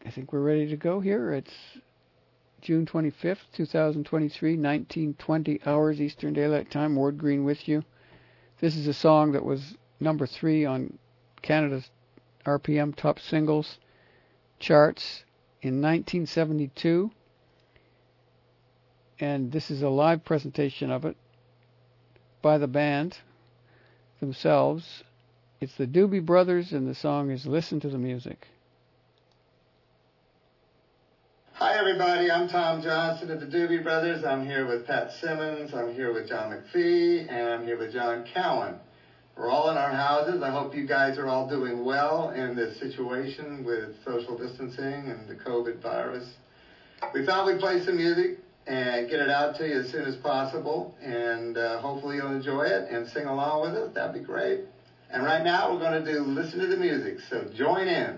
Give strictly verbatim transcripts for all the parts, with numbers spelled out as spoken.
I think we're ready to go here. It's June twenty-fifth, two thousand twenty-three, nineteen twenty hours Eastern Daylight Time. Ward Green with you. This is a song that was number three on Canada's R P M Top Singles charts in nineteen seventy-two. And this is a live presentation of it by the band themselves. It's the Doobie Brothers, and the song is Listen to the Music. Hi everybody, I'm Tom Johnson of the Doobie Brothers. I'm here with Pat Simmons, I'm here with John McPhee, and I'm here with John Cowan. We're all in our houses. I hope you guys are all doing well in this situation with social distancing and the COVID virus. We thought we'd play some music and get it out to you as soon as possible, and uh, hopefully you'll enjoy it and sing along with us. That'd be great. And right now we're going to do Listen to the Music, so join in.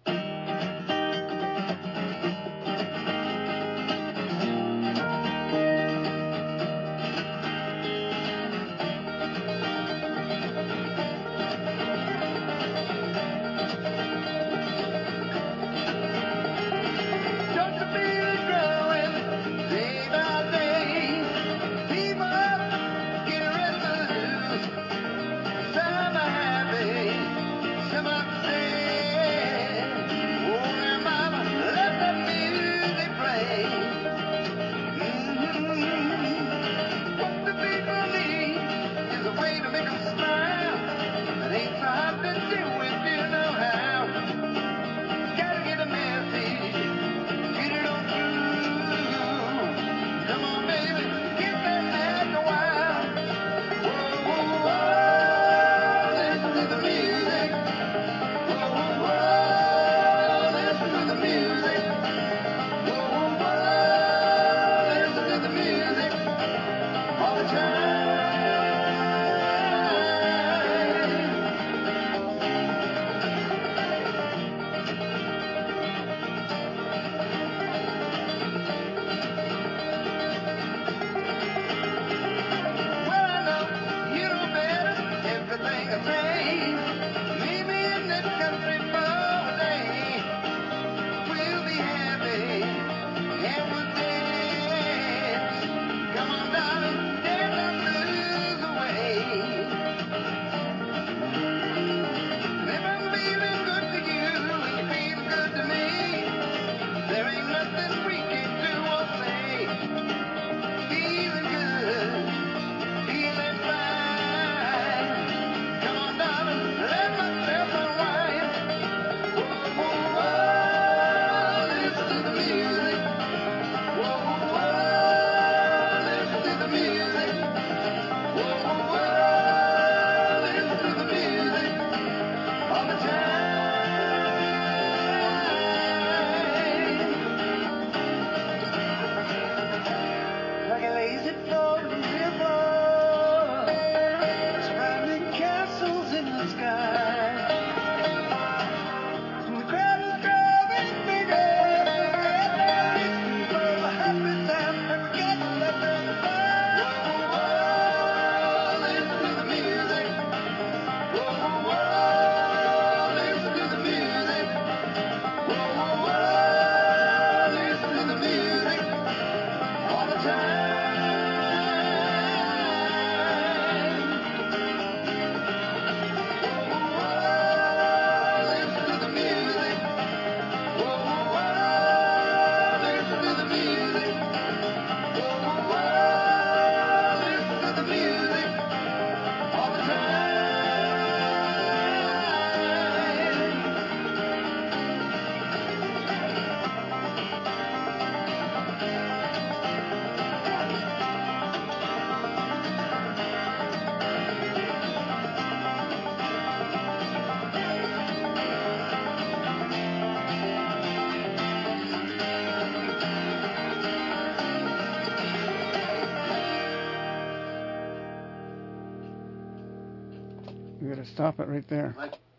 We're going to stop it right there.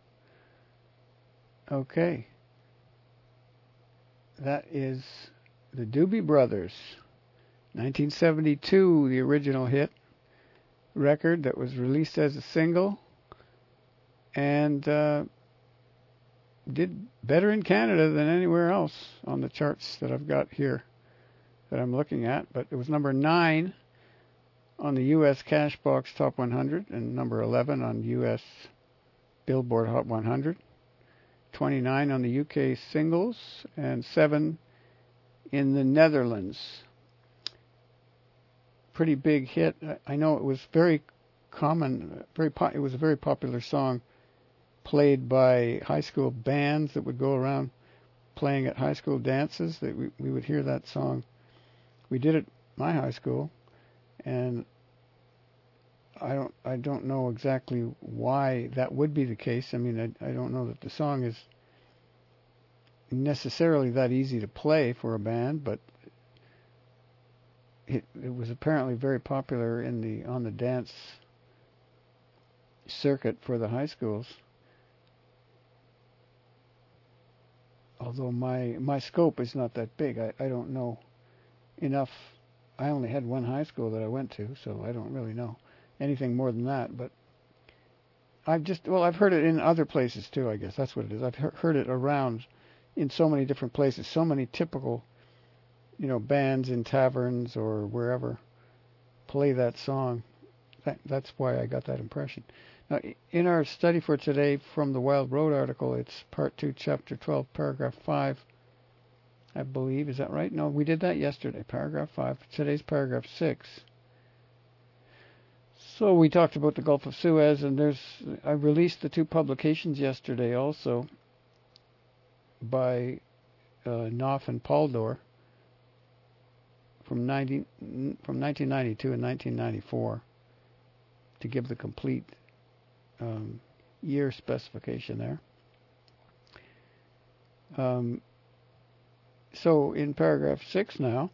Okay. That is the Doobie Brothers. nineteen seventy-two, the original hit record that was released as a single. And uh, did better in Canada than anywhere else on the charts that I've got here that I'm looking at. But it was number nine on the U S Cashbox Top one hundred and number eleven on U S Billboard Hot one hundred. twenty-nine on the U K singles and seven in the Netherlands. Pretty big hit. I know it was very common, very po- it was a very popular song played by high school bands that would go around playing at high school dances. That we, we would hear that song. We did it at my high school, and I don't I don't know exactly why that would be the case. I mean, I, I don't know that the song is necessarily that easy to play for a band, but it, it was apparently very popular in the on the dance circuit for the high schools. Although my my scope is not that big, I, I don't know enough. I only had one high school that I went to, so I don't really know anything more than that. But I've just, well, I've heard it in other places too, I guess. That's what it is. I've he- heard it around in so many different places, so many typical, you know, bands in taverns or wherever play that song. That, that's why I got that impression. Now, in our study for today from the Wild Road article, it's part two, chapter twelve, paragraph five, I believe. Is that right? No, we did that yesterday, paragraph five. Today's paragraph six. So we talked about the Gulf of Suez, and there's I released the two publications yesterday also by uh, Knopf and Paldor from, ninety, from nineteen ninety-two and nineteen ninety-four to give the complete um, year specification there. Um, so in paragraph six now,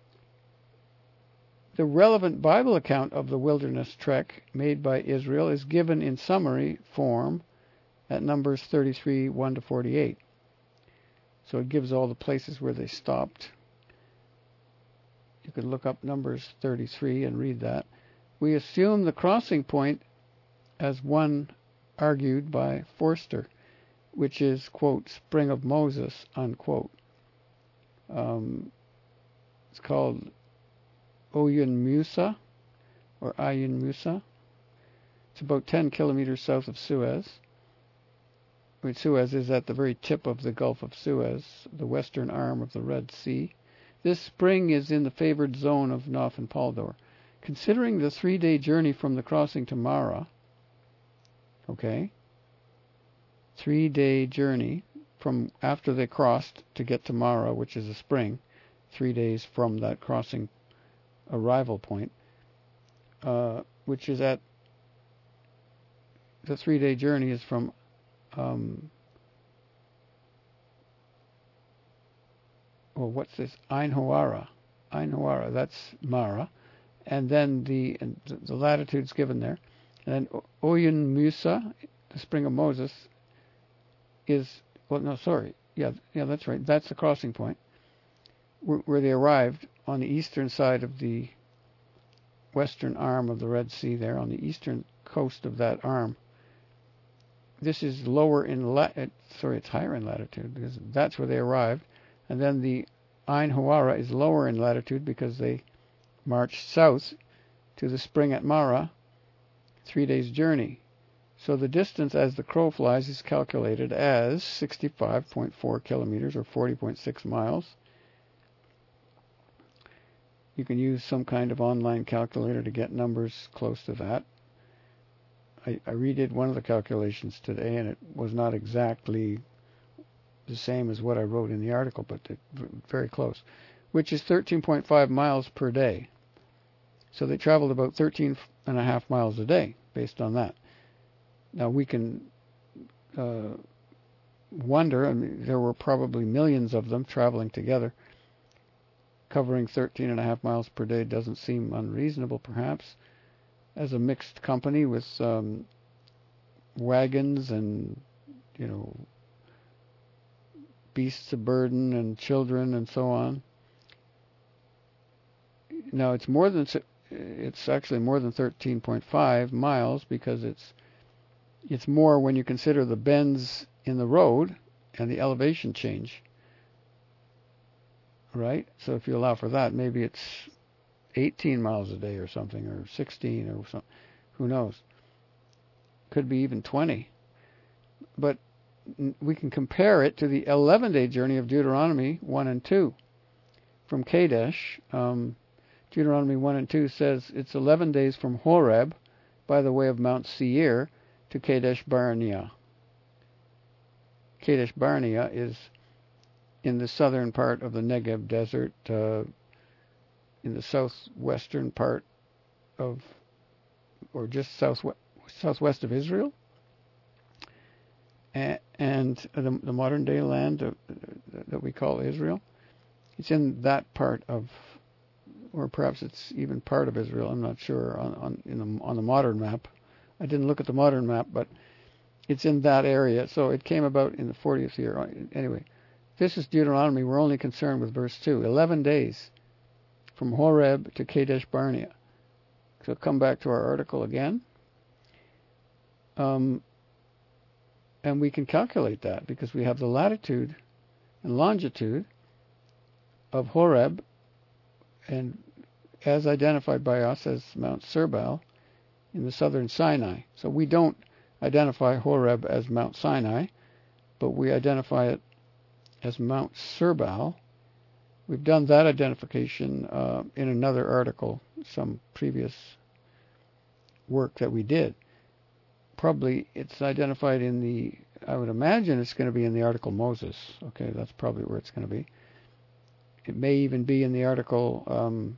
the relevant Bible account of the wilderness trek made by Israel is given in summary form at Numbers thirty-three, one to forty-eight. So it gives all the places where they stopped. You can look up Numbers thirty-three and read that. We assume the crossing point as one argued by Forster, which is, quote, Spring of Moses, unquote. Um, it's called Oyun Musa, or Ayun Musa. It's about ten kilometers south of Suez. I mean, Suez is at the very tip of the Gulf of Suez, the western arm of the Red Sea. This spring is in the favored zone of Knopf and Paldor. Considering the three-day journey from the crossing to Marah, okay, three-day journey from after they crossed to get to Marah, which is a spring, three days from that crossing arrival point, uh, which is at, the three-day journey is from um, well, what's this? Ain Hawara. Ain Hawara, that's Marah. And then the the latitudes given there. And then Oyun Musa, the Spring of Moses, is, well, no, sorry. Yeah, yeah, that's right. That's the crossing point where, where they arrived on the eastern side of the western arm of the Red Sea there, on the eastern coast of that arm. This is lower in, la- sorry, it's higher in latitude because that's where they arrived. And then the Ain Hawara is lower in latitude because they marched south to the spring at Marah, three days' journey. So the distance as the crow flies is calculated as sixty-five point four kilometers or forty point six miles. You can use some kind of online calculator to get numbers close to that. I, I redid one of the calculations today, and it was not exactly the same as what I wrote in the article, but it, very close, which is thirteen point five miles per day. So they traveled about thirteen and a half miles a day based on that. Now we can uh, wonder, I mean, there were probably millions of them traveling together. Covering thirteen and a half miles per day doesn't seem unreasonable, perhaps, as a mixed company with um, wagons and, you know, beasts of burden and children and so on. Now it's more than it's actually more than thirteen point five miles because it's it's more when you consider the bends in the road and the elevation change, right? So if you allow for that, maybe it's eighteen miles a day or something, or sixteen or something. Who knows? Could be even twenty. But we can compare it to the eleven-day journey of Deuteronomy one and two. From Kadesh, um, Deuteronomy one and two says it's eleven days from Horeb, by the way of Mount Seir, to Kadesh Barnea. Kadesh Barnea is in the southern part of the Negev desert, uh, in the southwestern part of, or just southwest, southwest of Israel, and, and the, the modern day land of, that we call Israel. It's in that part of, or perhaps it's even part of Israel. I'm not sure on on, in the, on the modern map. I didn't look at the modern map, but it's in that area. So it came about in the fortieth year. Anyway, this is Deuteronomy. We're only concerned with verse two. Eleven days from Horeb to Kadesh Barnea. So come back to our article again. Um, and we can calculate that because we have the latitude and longitude of Horeb, and as identified by us as Mount Serbal in the southern Sinai. So we don't identify Horeb as Mount Sinai, but we identify it as Mount Serbal. We've done that identification uh, in another article, some previous work that we did. Probably it's identified in the, I would imagine it's going to be in the article Moses. Okay, that's probably where it's going to be. It may even be in the article, um,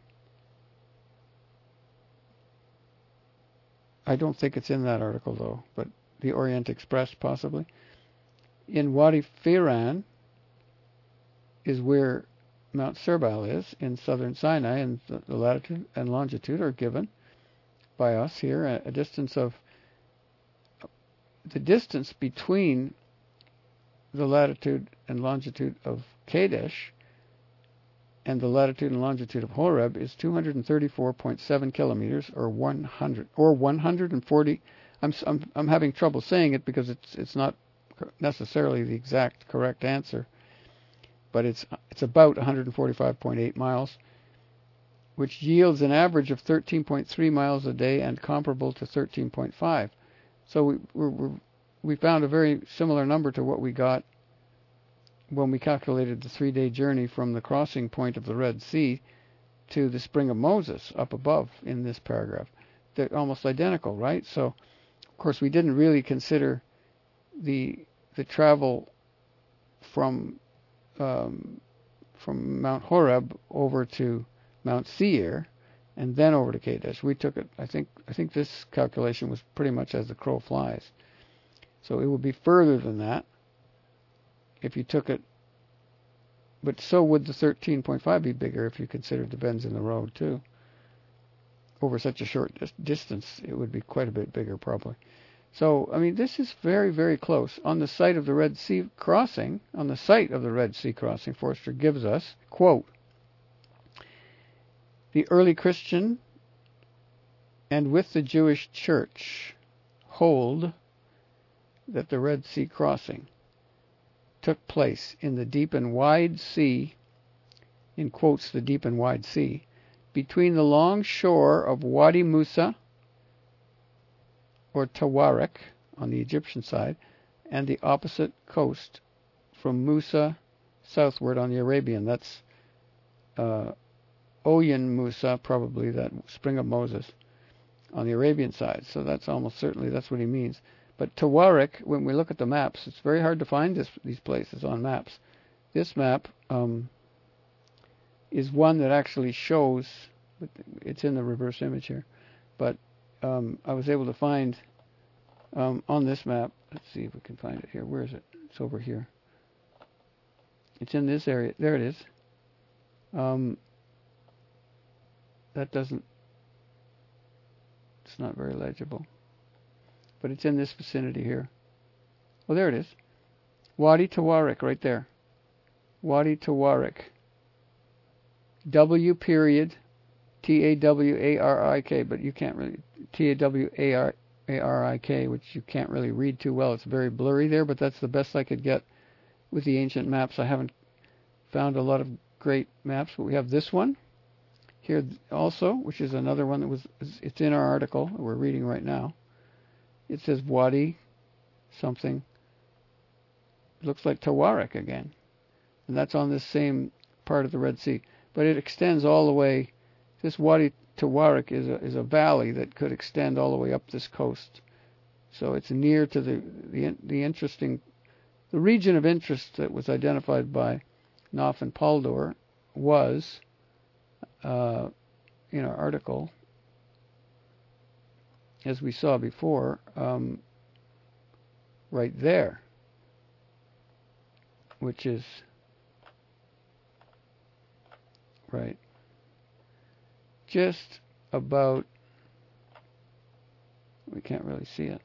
I don't think it's in that article though, but the Orient Express possibly. In Wadi Firan is where Mount Serbal is, in southern Sinai, and the, the latitude and longitude are given by us here, a, a distance of, the distance between the latitude and longitude of Kadesh and the latitude and longitude of Horeb is two hundred thirty-four point seven kilometers, or one hundred, or one hundred forty. I'm I'm I'm having trouble saying it because it's it's not necessarily the exact correct answer, but it's it's about one hundred forty-five point eight miles, which yields an average of thirteen point three miles a day and comparable to thirteen point five. So we we're, we found a very similar number to what we got when we calculated the three-day journey from the crossing point of the Red Sea to the Spring of Moses up above in this paragraph. They're almost identical, right? So, of course, we didn't really consider the the travel from um, from Mount Horeb over to Mount Seir and then over to Kadesh. We took it. I think I think this calculation was pretty much as the crow flies. So it would be further than that if you took it, but so would the thirteen point five be bigger if you considered the bends in the road too. Over such a short distance, it would be quite a bit bigger probably. So, I mean, this is very, very close. On the site of the Red Sea crossing, on the site of the Red Sea crossing, Forster gives us, quote, the early Christian and with the Jewish church hold that the Red Sea crossing took place in the deep and wide sea, in quotes, the deep and wide sea, between the long shore of Wadi Musa, or Tawarik, on the Egyptian side, and the opposite coast from Musa southward on the Arabian. That's uh, Oyen Musa, probably, that Spring of Moses, on the Arabian side. So that's almost certainly, that's what he means. But Tawarik, when we look at the maps, it's very hard to find this, these places on maps. This map um, is one that actually shows, it's in the reverse image here, but um, I was able to find um, on this map, let's see if we can find it here. Where is it? It's over here. It's in this area. There it is. Um, that doesn't, it's not very legible. But it's in this vicinity here. Well, there it is. Wadi Tawarik, right there. Wadi Tawarik. W period T A W A R I K, but you can't really, T A W A R I K, which you can't really read too well. It's very blurry there, but that's the best I could get with the ancient maps. I haven't found a lot of great maps, but we have this one here also, which is another one that was, it's in our article that we're reading right now. It says Wadi something. It looks like Tawarik again. And that's on this same part of the Red Sea. But it extends all the way. This Wadi Tawarik is a, is a valley that could extend all the way up this coast. So it's near to the, the, the interesting, the region of interest that was identified by Knopf and Paldor was, uh, in our article, as we saw before, um, right there, which is right just about, we can't really see it.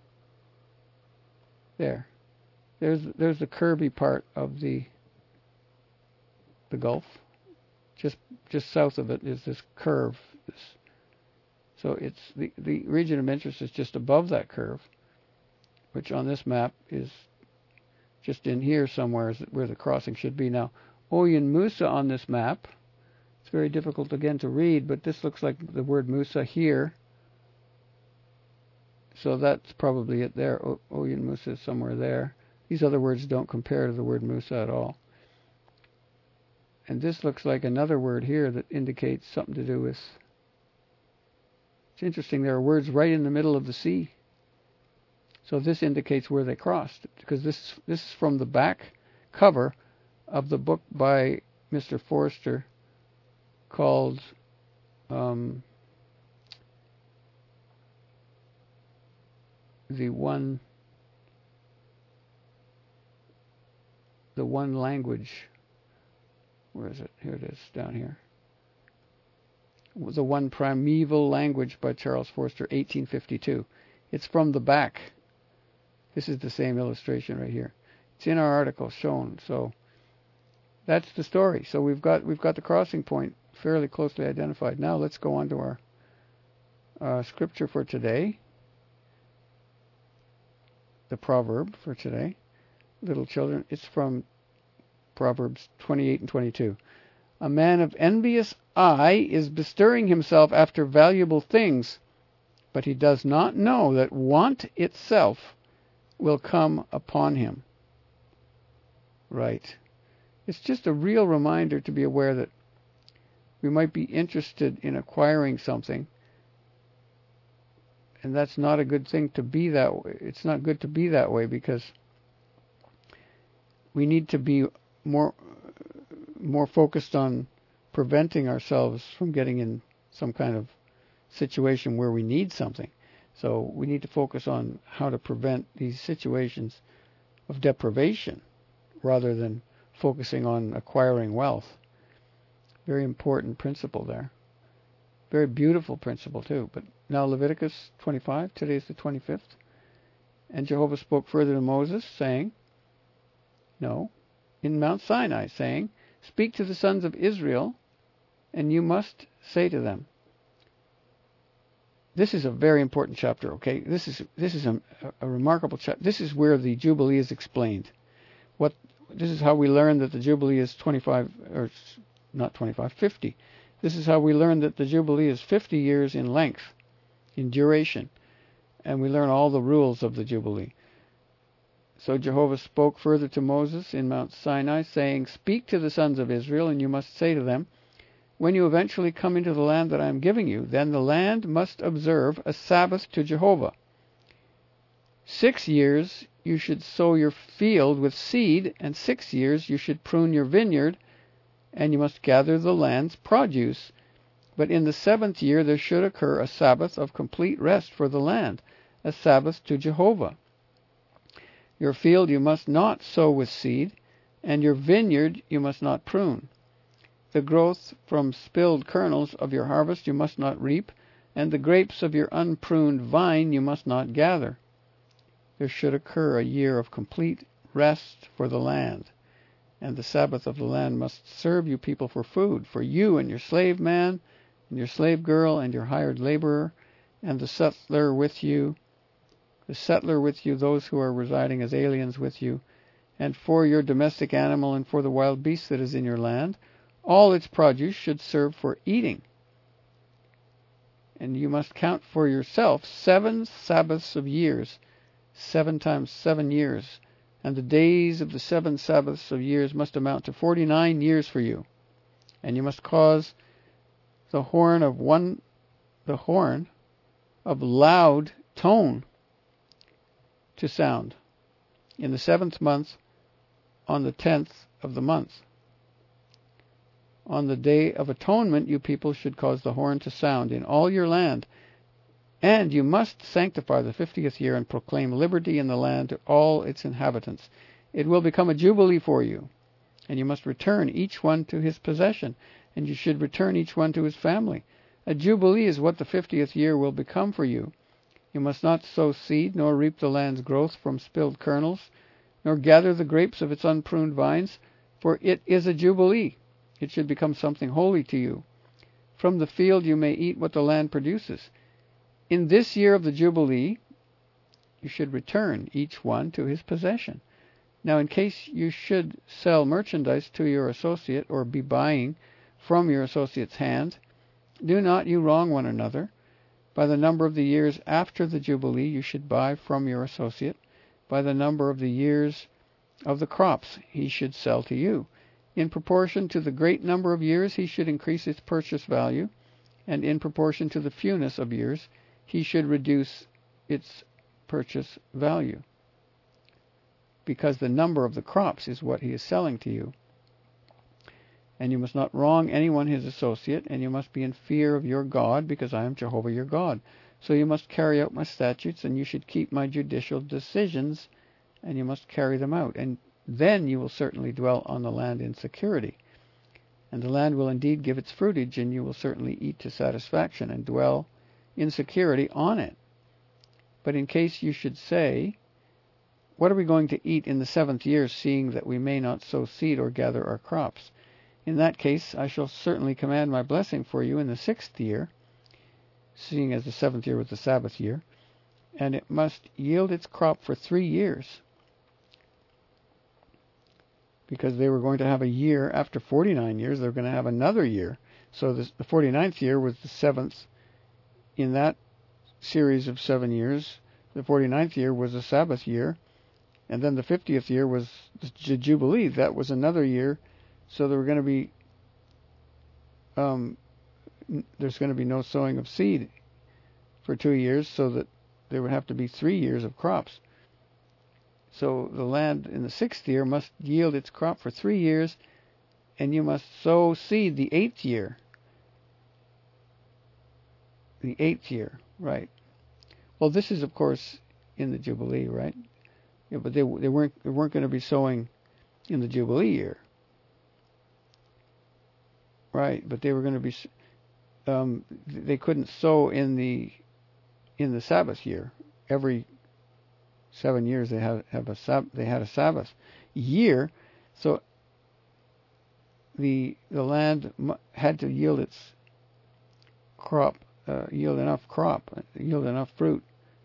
There. There's there's the curvy part of the the Gulf. Just just south of it is this curve. This, so it's the, the region of interest is just above that curve, which on this map is just in here somewhere is where the crossing should be. Now, Oyin Musa on this map, it's very difficult again to read, but this looks like the word Musa here. So that's probably it there. O- Oyin Musa is somewhere there. These other words don't compare to the word Musa at all. And this looks like another word here that indicates something to do with... It's interesting, there are words right in the middle of the sea. So this indicates where they crossed, because this this is from the back cover of the book by Mister Forster called um, the one the one language. Where is it? Here it is, down here. The One Primeval Language by Charles Forster, eighteen fifty-two. It's from the back. This is the same illustration right here. It's in our article shown. So that's the story. So we've got we've got the crossing point fairly closely identified. Now let's go on to our uh, scripture for today. The proverb for today. Little children. It's from Proverbs twenty-eight and twenty-two. A man of envious eye is bestirring himself after valuable things, but he does not know that want itself will come upon him. Right. It's just a real reminder to be aware that we might be interested in acquiring something, and that's not a good thing to be that way. It's not good to be that way, because we need to be more more focused on preventing ourselves from getting in some kind of situation where we need something. So we need to focus on how to prevent these situations of deprivation rather than focusing on acquiring wealth. Very important principle there. Very beautiful principle too. But now Leviticus twenty-five, today is the twenty-fifth. And Jehovah spoke further to Moses, saying, no, in Mount Sinai, saying, speak to the sons of Israel, and you must say to them. This is a very important chapter, okay? This is this is a, a remarkable chapter. This is where the Jubilee is explained. What this is how we learn that the Jubilee is twenty-five, or not twenty-five, fifty. This is how we learn that the Jubilee is fifty years in length, in duration. And we learn all the rules of the Jubilee. So Jehovah spoke further to Moses in Mount Sinai, saying, speak to the sons of Israel, and you must say to them, when you eventually come into the land that I am giving you, then the land must observe a Sabbath to Jehovah. Six years you should sow your field with seed, and six years you should prune your vineyard, and you must gather the land's produce. But in the seventh year there should occur a Sabbath of complete rest for the land, a Sabbath to Jehovah. Your field you must not sow with seed, and your vineyard you must not prune. The growth from spilled kernels of your harvest you must not reap, and the grapes of your unpruned vine you must not gather. There should occur a year of complete rest for the land, and the Sabbath of the land must serve you people for food, for you and your slave man, and your slave girl, and your hired laborer, and the settler with you, the settler with you, those who are residing as aliens with you, and for your domestic animal and for the wild beast that is in your land. All its produce should serve for eating. And you must count for yourself seven Sabbaths of years, seven times seven years. And the days of the seven Sabbaths of years must amount to forty-nine years for you. And you must cause the horn of one, the horn of loud tone to sound in the seventh month on the tenth of the month. On the day of atonement, you people should cause the horn to sound in all your land. And you must sanctify the fiftieth year and proclaim liberty in the land to all its inhabitants. It will become a jubilee for you, and you must return each one to his possession, and you should return each one to his family. A jubilee is what the fiftieth year will become for you. You must not sow seed, nor reap the land's growth from spilled kernels, nor gather the grapes of its unpruned vines, for it is a jubilee. It should become something holy to you. From the field you may eat what the land produces. In this year of the Jubilee, you should return each one to his possession. Now, in case you should sell merchandise to your associate or be buying from your associate's hand, do not you wrong one another. By the number of the years after the Jubilee, you should buy from your associate. By the number of the years of the crops, he should sell to you. In proportion to the great number of years, he should increase its purchase value, and in proportion to the fewness of years, he should reduce its purchase value, because the number of the crops is what he is selling to you. And you must not wrong anyone his associate, and you must be in fear of your God, because I am Jehovah your God. So you must carry out my statutes, and you should keep my judicial decisions, and you must carry them out. And then you will certainly dwell on the land in security. And the land will indeed give its fruitage, and you will certainly eat to satisfaction, and dwell in security on it. But in case you should say, what are we going to eat in the seventh year, seeing that we may not sow seed or gather our crops? In that case, I shall certainly command my blessing for you in the sixth year, seeing as the seventh year was the Sabbath year, and it must yield its crop for three years, because they were going to have a year after forty-nine years. They were going to have another year. So this, the forty-ninth year was the seventh in that series of seven years. The forty-ninth year was a Sabbath year, and then the fiftieth year was the Jubilee. That was another year. So there were going to be um, there's going to be no sowing of seed for two years, so that there would have to be three years of crops. So the land in the sixth year must yield its crop for three years, and you must sow seed the eighth year. The eighth year, right. Well, this is, of course, in the Jubilee, right? Yeah, but they they weren't they weren't going to be sowing in the Jubilee year, right? But they were going to be. Um, they couldn't sow in the in the Sabbath year. Every seven years they had have a sab- they had a Sabbath year, so the the land had to yield its crop, uh, yield enough crop, yield enough fruit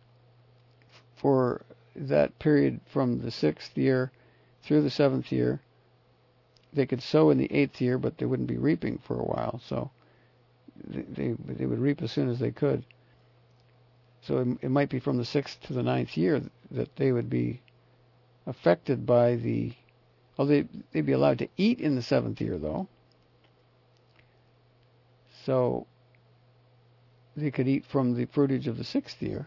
for that period from the sixth year through the seventh year. They could sow in the eighth year, but they wouldn't be reaping for a while, so they they, they would reap as soon as they could. So it, it might be from the sixth to the ninth year that they would be affected by the. Well, they they'd be allowed to eat in the seventh year, though. So they could eat from the fruitage of the sixth year.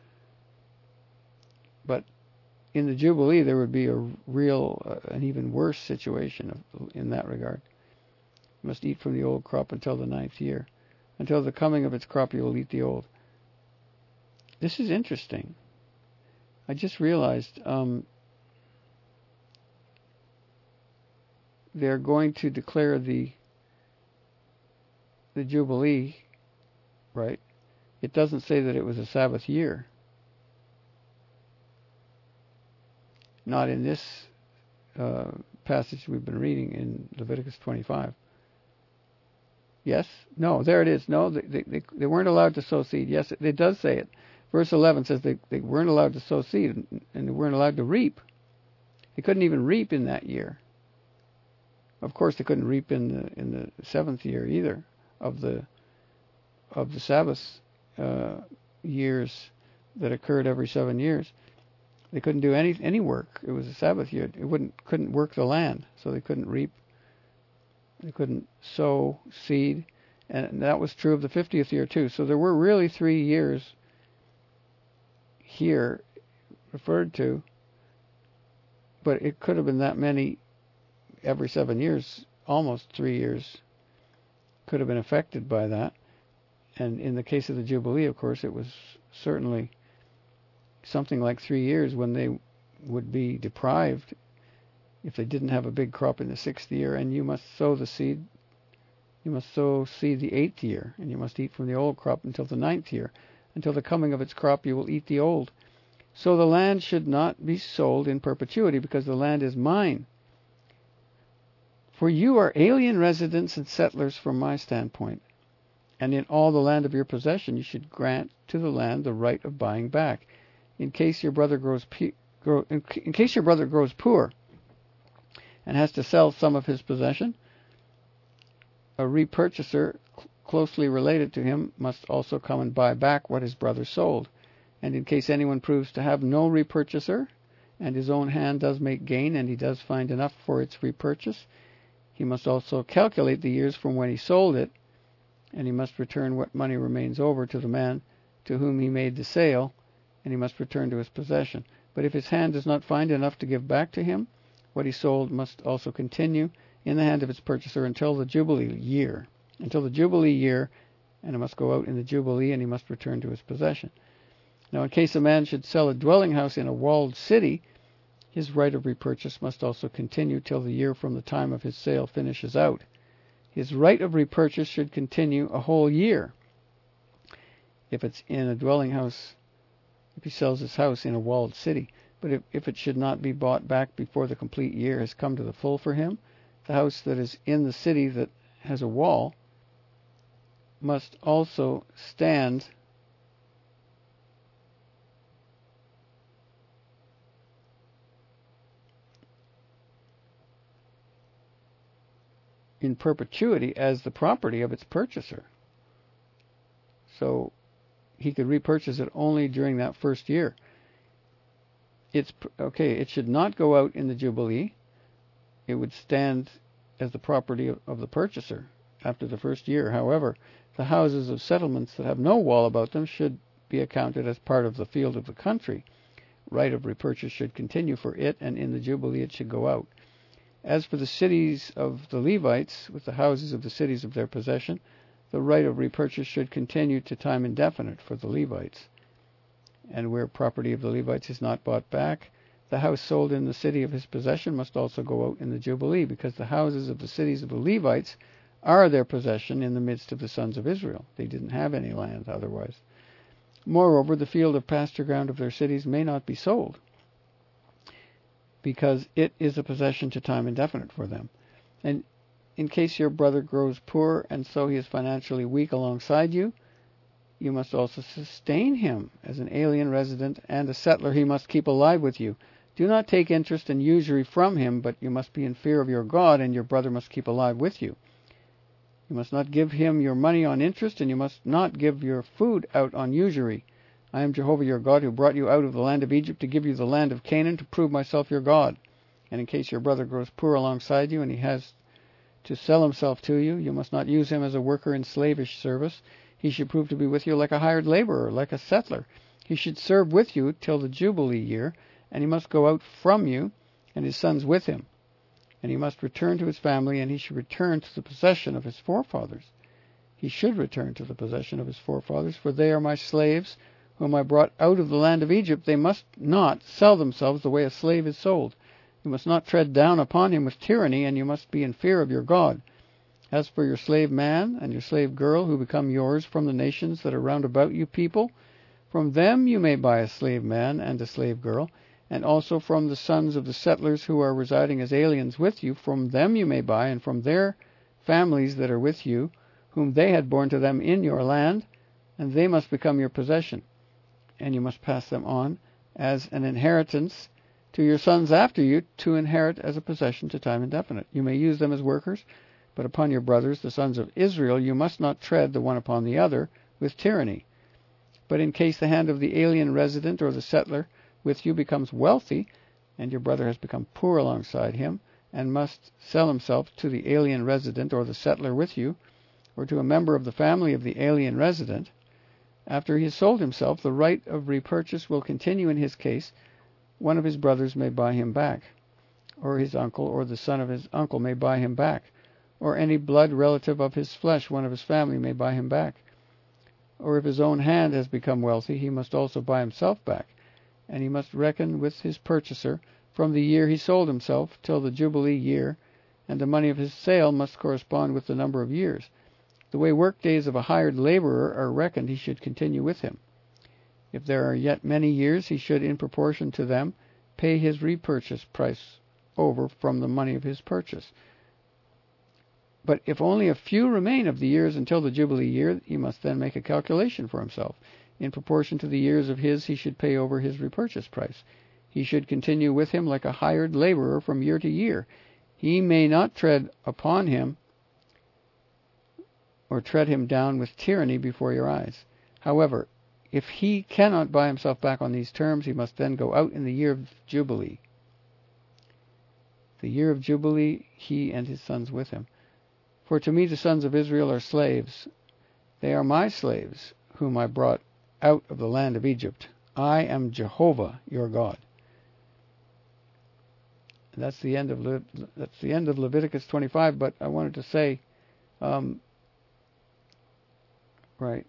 But in the Jubilee, there would be a real, uh, an even worse situation of, in that regard. You must eat from the old crop until the ninth year. Until the coming of its crop, you will eat the old. This is interesting. I just realized um, they're going to declare the the Jubilee, right? It doesn't say that it was a Sabbath year. Not in this uh, passage we've been reading in Leviticus twenty-five. Yes? No, there it is. No, they, they, they weren't allowed to sow seed. Yes, it, it does say it. Verse eleven says they, they weren't allowed to sow seed, and, and they weren't allowed to reap. They couldn't even reap in that year. Of course, they couldn't reap in the in the seventh year either of the of the Sabbath uh, years that occurred every seven years. They couldn't do any any work. It was a Sabbath year. It wouldn't couldn't work the land, so they couldn't reap. They couldn't sow seed, and that was true of the fiftieth year too. So there were really three years here referred to, but it could have been that many every seven years. Almost three years could have been affected by that. And in the case of the Jubilee, of course, it was certainly something like three years when they would be deprived if they didn't have a big crop in the sixth year. And you must sow the seed, you must sow seed the eighth year, and you must eat from the old crop until the ninth year. Until the coming of its crop you will eat the old. So the land should not be sold in perpetuity, because the land is mine. For you are alien residents and settlers from my standpoint, and in all the land of your possession you should grant to the land the right of buying back, in case your brother grows pe- grow, in, in case your brother grows poor and has to sell some of his possession. A repurchaser cl- closely related to him must also come and buy back what his brother sold. And in case anyone proves to have no repurchaser, and his own hand does make gain, and he does find enough for its repurchase, he must also calculate the years from when he sold it, and he must return what money remains over to the man to whom he made the sale, and he must return to his possession. But if his hand does not find enough to give back to him, what he sold must also continue in the hand of its purchaser until the Jubilee year. Until the Jubilee year, and it must go out in the Jubilee, and he must return to his possession. Now, in case a man should sell a dwelling house in a walled city, his right of repurchase must also continue till the year from the time of his sale finishes out. His right of repurchase should continue a whole year. If it's in a dwelling house, if he sells his house in a walled city, but if, if it should not be bought back before the complete year has come to the full for him, the house that is in the city that has a wall must also stand in perpetuity as the property of its purchaser. So he could repurchase it only during that first year. It's okay, it should not go out in the Jubilee. It would stand as the property of, of the purchaser after the first year. However, the houses of settlements that have no wall about them should be accounted as part of the field of the country. Right of repurchase should continue for it, and in the Jubilee it should go out. As for the cities of the Levites, with the houses of the cities of their possession, the right of repurchase should continue to time indefinite for the Levites. And where property of the Levites is not bought back, the house sold in the city of his possession must also go out in the Jubilee, because the houses of the cities of the Levites are their possession in the midst of the sons of Israel. They didn't have any land otherwise. Moreover, the field of pasture ground of their cities may not be sold, because it is a possession to time indefinite for them. And in case your brother grows poor, and so he is financially weak alongside you, you must also sustain him. As an alien resident and a settler, he must keep alive with you. Do not take interest and usury from him, but you must be in fear of your God, and your brother must keep alive with you. You must not give him your money on interest, and you must not give your food out on usury. I am Jehovah your God, who brought you out of the land of Egypt to give you the land of Canaan, to prove myself your God. And in case your brother grows poor alongside you, and he has to sell himself to you, you must not use him as a worker in slavish service. He should prove to be with you like a hired laborer, like a settler. He should serve with you till the Jubilee year, and he must go out from you, and his sons with him. And he must return to his family, and he should return to the possession of his forefathers. He should return to the possession of his forefathers, for they are my slaves, whom I brought out of the land of Egypt. They must not sell themselves the way a slave is sold. You must not tread down upon him with tyranny, and you must be in fear of your God. As for your slave man and your slave girl, who become yours from the nations that are round about you people, from them you may buy a slave man and a slave girl, and also from the sons of the settlers who are residing as aliens with you. From them you may buy, and from their families that are with you, whom they had borne to them in your land, and they must become your possession. And you must pass them on as an inheritance to your sons after you to inherit as a possession to time indefinite. You may use them as workers, but upon your brothers, the sons of Israel, you must not tread the one upon the other with tyranny. But in case the hand of the alien resident or the settler with you becomes wealthy, and your brother has become poor alongside him, and must sell himself to the alien resident or the settler with you, or to a member of the family of the alien resident, after he has sold himself, the right of repurchase will continue in his case. One of his brothers may buy him back, or his uncle or the son of his uncle may buy him back, or any blood relative of his flesh, one of his family, may buy him back. Or if his own hand has become wealthy, he must also buy himself back, and he must reckon with his purchaser from the year he sold himself till the Jubilee year, and the money of his sale must correspond with the number of years. The way work days of a hired laborer are reckoned, he should continue with him. If there are yet many years, he should, in proportion to them, pay his repurchase price over from the money of his purchase. But if only a few remain of the years until the Jubilee year, he must then make a calculation for himself. In proportion to the years of his, he should pay over his repurchase price. He should continue with him like a hired laborer from year to year. He may not tread upon him or tread him down with tyranny before your eyes. However, if he cannot buy himself back on these terms, he must then go out in the year of Jubilee. The year of Jubilee, he and his sons with him. For to me the sons of Israel are slaves. They are my slaves, whom I brought out of the land of Egypt. I am Jehovah your God. And that's the end of Le- that's the end of Leviticus twenty-five. But I wanted to say, um, right.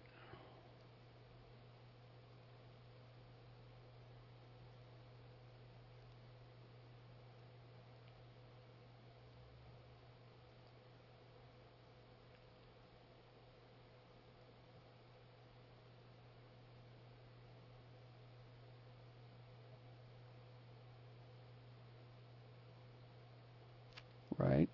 Right.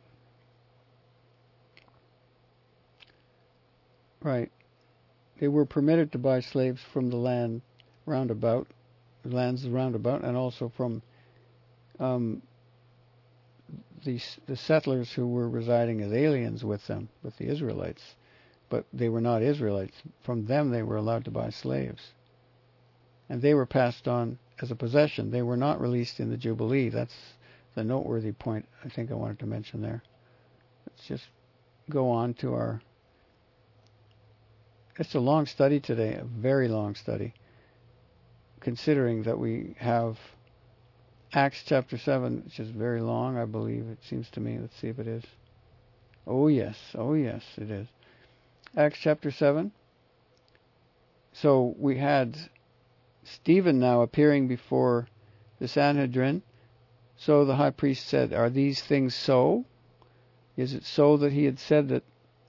Right. They were permitted to buy slaves from the land roundabout, the lands roundabout, and also from um, the the settlers who were residing as aliens with them, with the Israelites. But they were not Israelites. From them they were allowed to buy slaves. And they were passed on as a possession. They were not released in the Jubilee. That's the noteworthy point I think I wanted to mention there. Let's just go on to our... It's a long study today, a very long study, considering that we have Acts chapter seven, which is very long, I believe, it seems to me. Let's see if it is. Oh yes, oh yes, it is. Acts chapter seven. So we had Stephen now appearing before the Sanhedrin. So the high priest said, "Are these things so? Is it so that he had said that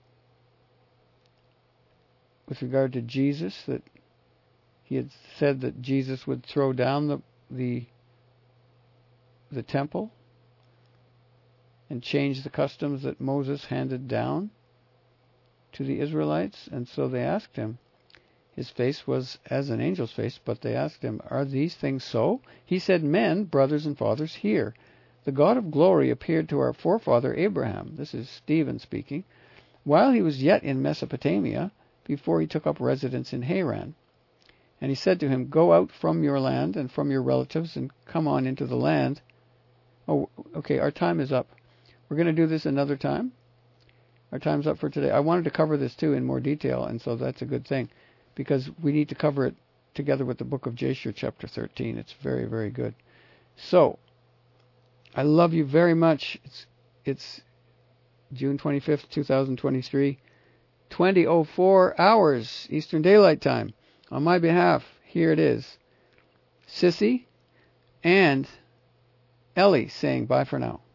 with regard to Jesus, that he had said that Jesus would throw down the the, the temple and change the customs that Moses handed down to the Israelites?" And so they asked him. His face was as an angel's face, but they asked him, "Are these things so?" He said, "Men, brothers and fathers, hear. The God of glory appeared to our forefather Abraham," this is Stephen speaking, "while he was yet in Mesopotamia, before he took up residence in Haran. And he said to him, Go out from your land and from your relatives and come on into the land." Oh, okay, our time is up. We're going to do this another time. Our time's up for today. I wanted to cover this too in more detail, and so that's a good thing, because we need to cover it together with the book of Jasher, chapter thirteen. It's very, very good. So, I love you very much. It's, it's June twenty-fifth, twenty twenty-three. twenty oh four hours Eastern Daylight Time. On my behalf, here it is. Sissy and Ellie saying bye for now.